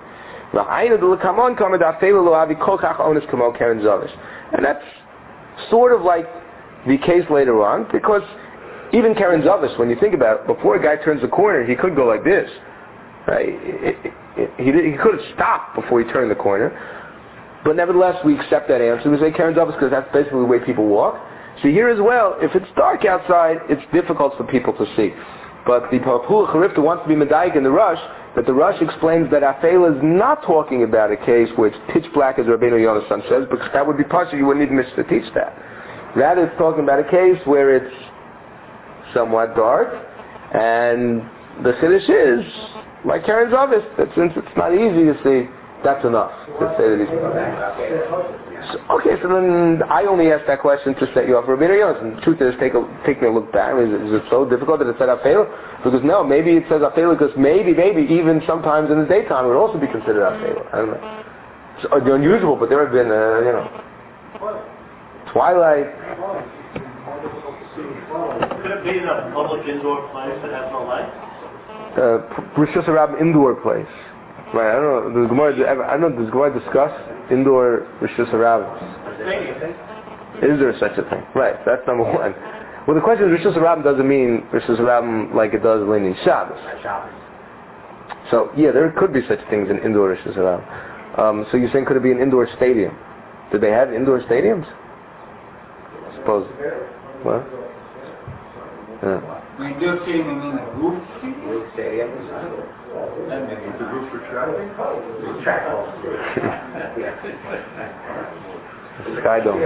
And that's sort of like the case later on, because even Karen Zavis, when you think about it, before a guy turns the corner, he could go like this. Right? It, it, it, he, he could have stopped before he turned the corner. But nevertheless, we accept that answer. We say Karen Zavis because that's basically the way people walk. So here as well, if it's dark outside, it's difficult for people to see. But the Papula Charifta wants to be Medayik in the Rosh, but the Rosh explains that Afela is not talking about a case where it's pitch black, as Rabbeinu Yonah's son says, because that would be partial. You wouldn't need Mishnah to teach that. Rather, it's talking about a case where it's somewhat dark, and the Chiddush is, like Karen Zavis, that since it's not easy to see, that's enough to say that he's... So, okay, so then I only asked that question to set you up for a bit of and the truth is, take a, take me a look back. Is, is it so difficult that it said Afela? Because no, maybe it says Afela because maybe, maybe even sometimes in the daytime it would also be considered Afela. I don't know. It's uh, unusual, but there have been, uh, you know, twilight. Could it be in a public indoor place that has no light? Uh, Rosh Hashanah indoor place. Right, I don't know. Does Gemara ever, I don't know. Does Gemara discuss indoor Rosh Hashanah? Is there such a thing? Right, that's number one. Well, the question is Rosh Hashanah doesn't mean Rosh Hashanah like it does in Shabbos. So yeah, there could be such things in indoor Rosh Hashanah. Um, so you're saying could it be an indoor stadium? Did they have indoor stadiums? I suppose. What? Yeah. Indoor stadium, you mean a roof? Roof stadium. Then maybe it's a roof for traffic? Track ball. Sky dome.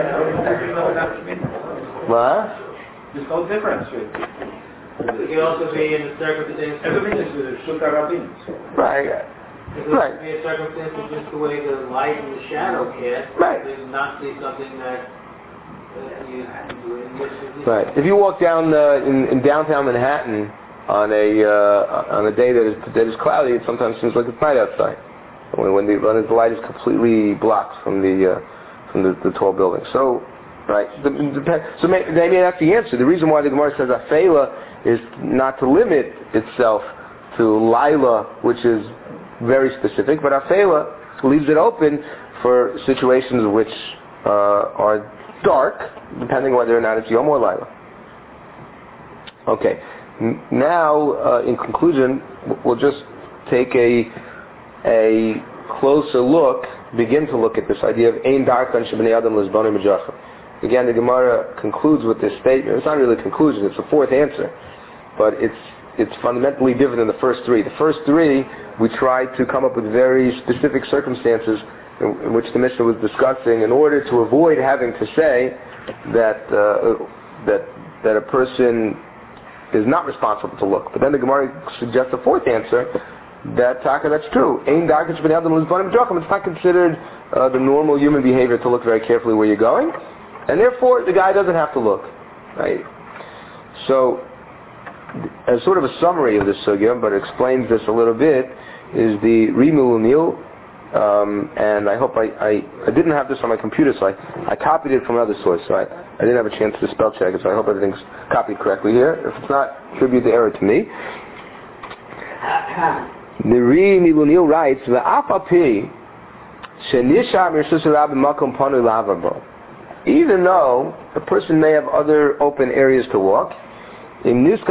What? There's no difference. It can also be in the circumstance. Everything is Shulchan Rabin. Right. It could Right. be a circumstance of just the way the light and the shadow cast. Right. To not see something that, that you, in which is Right. If you walk down uh, in, in downtown Manhattan on a uh, on a day that is that is cloudy, it sometimes seems like it's night outside. When, when the when the light is completely blocked from the uh, from the, the tall building. So, right. The, the, so maybe, maybe that's the answer. The reason why the Gemara says Afela is not to limit itself to Laila, which is very specific, but Afela leaves it open for situations which uh, are dark, depending whether or not it's Yom or Laila. Okay. N- now, uh, in conclusion, we'll just take a a closer look, begin to look at this idea of Ein Darkan Shebnei Adam Lizbanim Mejachim. Again, the Gemara concludes with this statement. It's not really a conclusion; it's a fourth answer, but it's it's fundamentally different than the first three. The first three, we tried to come up with very specific circumstances in, in which the Mishnah was discussing in order to avoid having to say that uh, that that a person is not responsible to look. But then the Gemara suggests a fourth answer, that taka, that's true. Ein darkan shebnei adam lizbanim mejachim. It's not considered uh, the normal human behavior to look very carefully where you're going, and therefore the guy doesn't have to look. Right? So, as sort of a summary of this sugya, but it explains this a little bit, is the Rimul Unil, um, and I hope I, I, I didn't have this on my computer, so I, I copied it from another source, so I, I didn't have a chance to spell check it, so I hope everything's copied correctly here. If it's not, attribute the error to me. The Rimul Unil writes, V'afapi shenisha mirshus rabbi makom panu lavabo. Even though a person may have other open areas to walk, if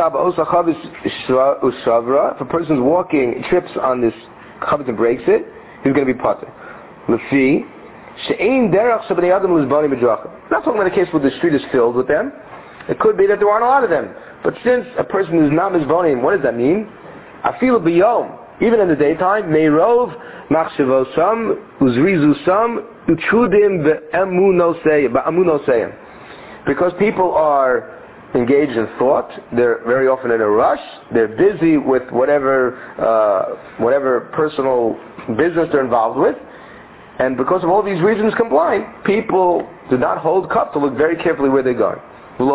a person's walking, trips on this chavis and breaks it, he's going to be pater. Lefi, she'ein derech shebnei adam lizbanim mejachim. Not talking about a case where the street is filled with them. It could be that there aren't a lot of them. But since a person is not mizbanim, what does that mean? Afilu biyom, even in the daytime, meirov machshavosam uzrizusam utrudim be'amunoseyim. Because people are engaged in thought, they're very often in a rush, they're busy with whatever uh, whatever personal business they're involved with, and because of all these reasons combined, people do not hold cup to look very carefully where they're going.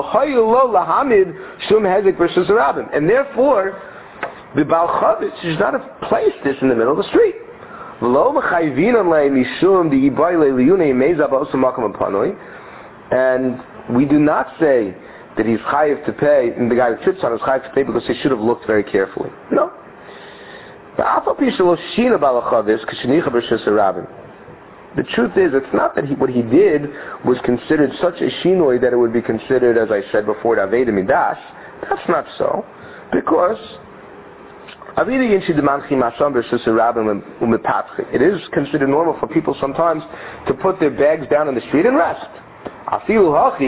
And therefore, the Baal Chavis should not have placed this in the middle of the street. And we do not say that he's chayiv to pay, and the guy who trips on is chayiv to pay because he should have looked very carefully. No. The truth is, it's not that he, what he did was considered such a shinoi that it would be considered, as I said before, Aveda Midas. That's not so. Because it is considered normal for people sometimes to put their bags down in the street and rest. Nevertheless,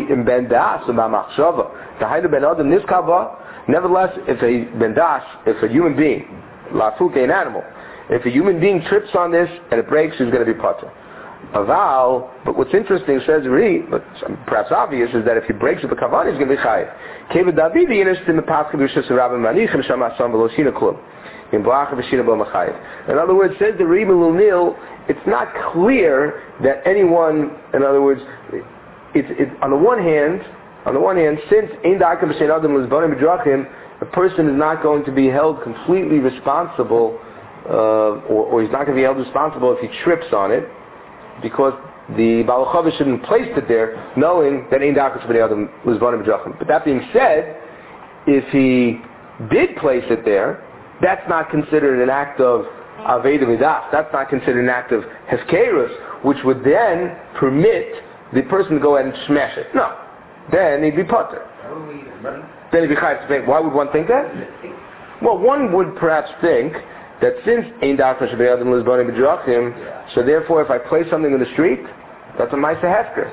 if a bendas, if a human being, an animal, if a human being trips on this and it breaks, he's going to be pater. Aval, but what's interesting, says Ri, but perhaps obvious, is that if he breaks with the kavan, he's going to be chayiv. Keved David yinisht in the pasuk b'shus rabbi manichem shamasam v'loshina klum. In blacha v'shina bo machayiv. In other words, says the Ri Milunil, it's not clear that anyone, in other words, it's it, on the one hand, on the one hand, since ein da'akam b'shein adam l'zbonim b'drachim, a person is not going to be held completely responsible, uh, or, or he's not going to be held responsible if he trips on it, because the Baal HaChavos shouldn't place it there, knowing that ein da'akam b'shein adam l'zbonim b'drachim. But that being said, if he did place it there, that's not considered an act of Aveda Midas. That's not considered an act of Hefkerus, which would then permit the person to go ahead and smash it. No. Then he'd be putter. Then he'd be chayav to pay. Why would one think that? Well, one would perhaps think that since Ein Da'akam B'nei Adam L'Zbonim B'Drachim, so therefore if I place something in the street, that's a Ma'aseh Hefker.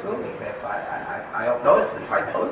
I don't notice it. I notice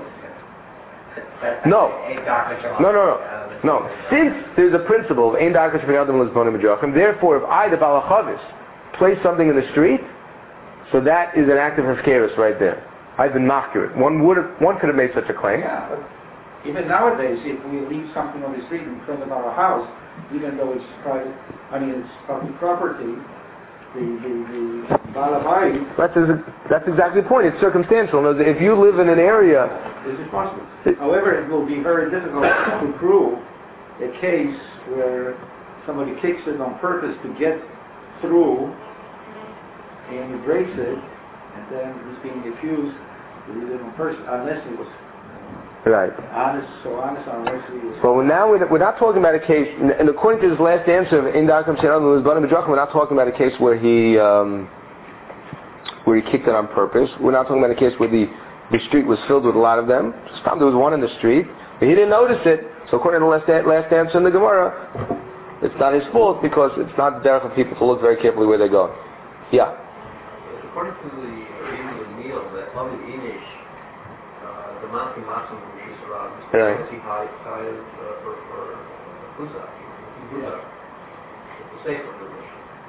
it. No. No, no, no. No. Since there's a principle of Ein Da'akam B'nei Adam L'Zbonim B'Drachim, therefore if I, the Baal HaChavos, place something in the street, so that is an act of Hefkerus right there. I've been accurate. One would have, one could have made such a claim. Yeah, but even nowadays, if we leave something on the street in front of our house, even though it's private, I mean it's public property, the the the Balabai. That's that's exactly the point. It's circumstantial. If you live in an area, is it possible? However, it will be very difficult to prove a case where somebody kicks it on purpose to get through, and he breaks it, and then he's being accused to do it on purpose, unless he was right. honest, so honest, unless he was... Well, now we're, we're not talking about a case, and according to his last answer of Ein Da'akam B'nei Adam L'Zbonim B'Drachim, we're not talking about a case where he um, where he kicked it on purpose. We're not talking about a case where the, the street was filled with a lot of them. Just found there was one in the street, but he didn't notice it. So according to the last, last answer in the Gemara, it's not his fault because it's not the derech of people to look very carefully where they're going. Yeah. According to the Rim of the meal, that Lamed Inish, the mountain matzim which is around, right. is high size for for Huza. Huza. It's a safer position.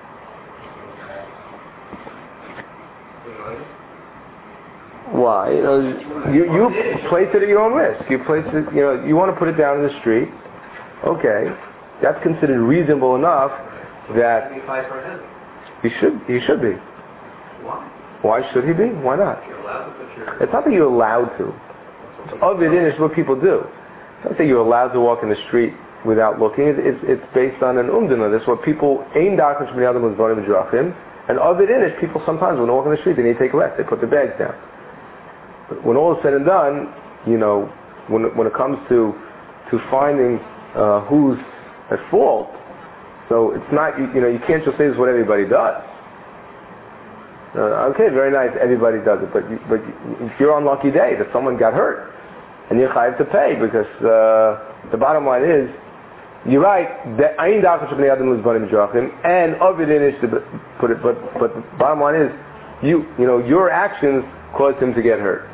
Why? You know, you you place it at your own risk. You place it. You know, you want to put it down in the street. Okay, that's considered reasonable enough that he should. He should be. Why? Why should he be? Why not? You're allowed to put your... It's not that you're allowed to. Of it is what people do. It's not that you're allowed to walk in the street without looking. It's, it's, it's based on an umdana. That's what people Ein Da'akam B'nei Adam L'Zbonim B'Drachim, and of it is people sometimes when they walk in the street they need to take a rest. They put their bags down. But when all is said and done, you know, when when it comes to to finding uh, who's at fault, so it's not you, you know you can't just say this is what everybody does. Uh, okay, very nice. Everybody does it, but you, but you, it's your unlucky day that someone got hurt, and you're chayav to pay because uh, the bottom line is, you're right. That Ein Da'akam B'nei Adam L'Zbonim B'Drachim, and of it is to put it, but but the bottom line is, you you know your actions caused him to get hurt.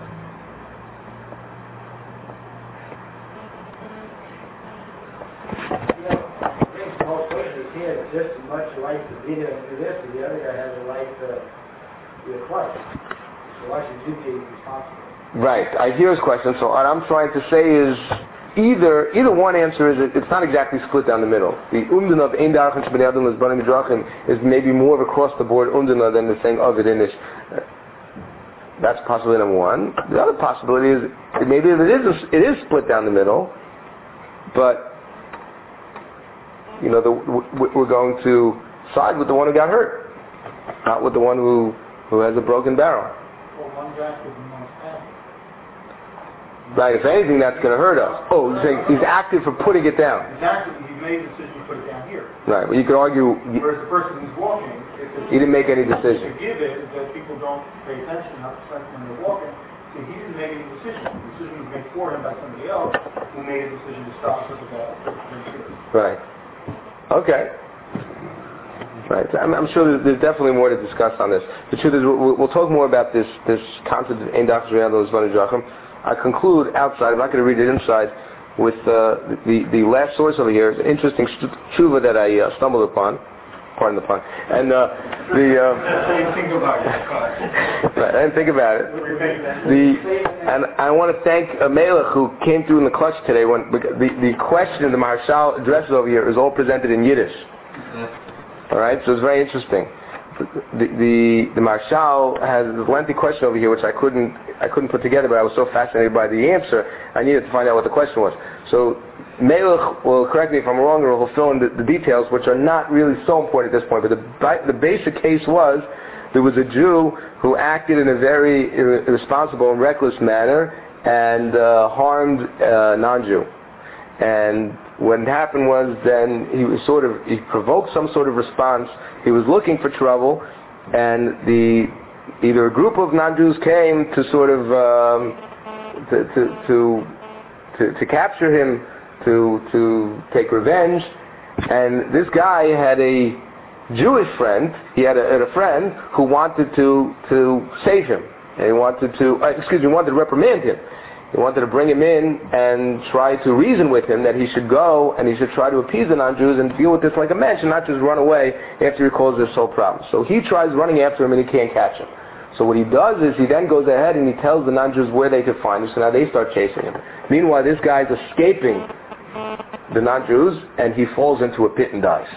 You know, the whole question is here just as much like the video and this, and the other guy has a right to be a club. So why should you be responsible? Right. I hear his question. So what I'm trying to say is either either one answer is it's not exactly split down the middle. The umdana of Ein Da'akam B'nei Adam L'Zbonim B'Drachim is maybe more of a across the board umdana than the saying of it inish. That's possibility number one. The other possibility is maybe it is a, it is split down the middle, but you know the, we're going to side with the one who got hurt, not with the one who who has a broken barrel. Well, one guy could be more family. Right, if anything, that's going to hurt us. Oh, he's, saying he's active for putting it down. Exactly, he made a decision to put it down here. Right, well, you could argue Whereas the person who's walking, if he didn't make any decision. to give it, that people don't pay attention how when they're walking. So he didn't make any decision. The decision was made for him by somebody else who made a decision to stop with the ball. Right. Okay. Right. I'm, I'm sure there's, there's definitely more to discuss on this. The truth is, we'll, we'll talk more about this this concept of Ein Da'akam B'nei Adam L'Zbonim B'Drachim. I conclude outside. I'm not going to read it inside. With uh, the the last source over here is an interesting tshuva that I uh, stumbled upon. pardon the pun. And uh, the uh, That's what you think about it. I didn't think about it. The and I want to thank uh, Melech who came through in the clutch today. When the the question the Maharshal addresses over here is all presented in Yiddish. All right, so it's very interesting. The the the Maharshal has a lengthy question over here, which I couldn't I couldn't put together, but I was so fascinated by the answer, I needed to find out what the question was. So Melech will correct me if I'm wrong, or will fill in the, the details, which are not really so important at this point. But the the basic case was there was a Jew who acted in a very ir- irresponsible and reckless manner and uh, harmed a non-Jew. And what happened was then he was sort of, he provoked some sort of response. He was looking for trouble, and the either a group of non-Jews came to sort of um, to, to, to, to, to capture him, to, to take revenge. And this guy had a Jewish friend, he had a, had a friend who wanted to, to save him. And he wanted to, uh, excuse me, wanted to reprimand him. He wanted to bring him in and try to reason with him that he should go and he should try to appease the non-Jews and deal with this like a man, and not just run away after he calls this whole problem. So he tries running after him and he can't catch him. So what he does is he then goes ahead and he tells the non-Jews where they could find him, so now they start chasing him. Meanwhile, this guy's escaping the non-Jews and he falls into a pit and dies.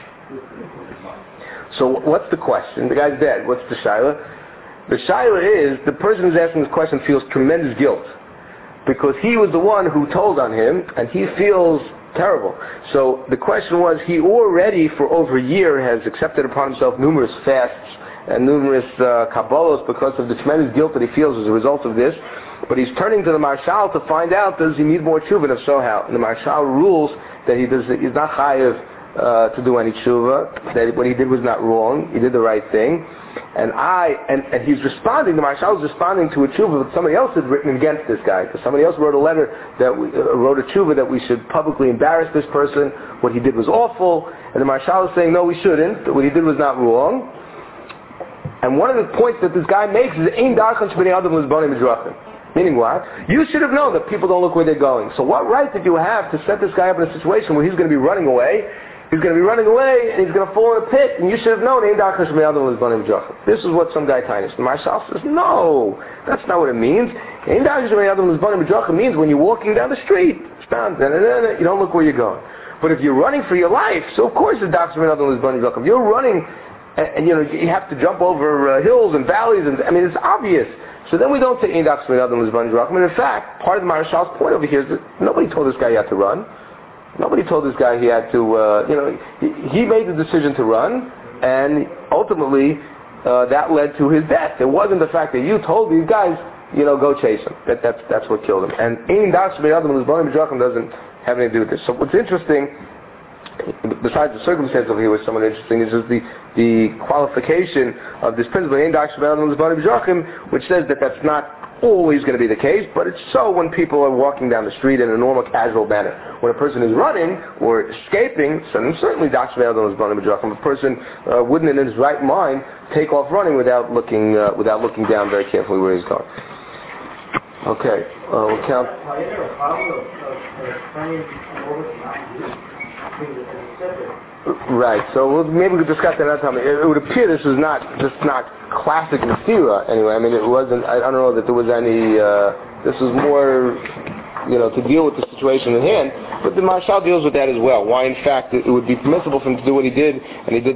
So what's the question? The guy's dead. What's the shaila? The shaila is the person who's asking this question feels tremendous guilt, because he was the one who told on him, and he feels terrible. So the question was, he already for over a year has accepted upon himself numerous fasts and numerous uh, kabbalos because of the tremendous guilt that he feels as a result of this. But he's turning to the Maharshal to find out, does he need more tshuva, and if so, how? And the Maharshal rules that he does, he's not chayav uh, to do any tshuva, that what he did was not wrong, he did the right thing. And I, and, and he's responding, the Maharshal is responding to a tshuva that somebody else had written against this guy. Because somebody else wrote a letter that we, uh, wrote a tshuva that we should publicly embarrass this person, what he did was awful, and the Maharshal is saying, no, we shouldn't, what he did was not wrong. And one of the points that this guy makes is, Ein darchan shebnei adam l'zbonim midrachim. Meaning what? You should have known that people don't look where they're going. So what right did you have to set this guy up in a situation where he's going to be running away, he's going to be running away, and he's going to fall in a pit, and you should have known, this is what some guy tiniest. The Maharshal says, no, that's not what it means. It means when you're walking down the street, you don't look where you're going. But if you're running for your life, so of course the you're running, and, and you know, you have to jump over uh, hills and valleys, and I mean, it's obvious. So then we don't say, in fact, part of the Maharshal's point over here is that nobody told this guy he had to run. Nobody told this guy he had to, uh, you know, he, he made the decision to run, and ultimately uh, that led to his death. It wasn't the fact that you told these guys, you know, go chase him. That, that's, that's what killed him. And Ein darchan shebnei adam l'zbonim midrachim doesn't have anything to do with this. So what's interesting, besides the circumstance over here, which is somewhat interesting, is just the, the qualification of this principle, Ein darchan shebnei adam l'zbonim midrachim, which says that that's not always going to be the case, but it's so when people are walking down the street in a normal, casual manner. When a person is running or escaping, so then certainly darchan shebnei adam l'zbonim midrachim. A person uh, wouldn't, in his right mind, take off running without looking uh, without looking down very carefully where he's going. Okay, uh, we'll count. Are there a problem of, of turning over to non-Jews? Right. So we'll, maybe we could discuss that another time. It, it would appear this is not just not classic Nesira anyway. I mean, it wasn't. I, I don't know that there was any. Uh, this was more, you know, to deal with the situation at hand. But the Maharshal deals with that as well. Why, in fact, it, it would be permissible for him to do what he did, and he did.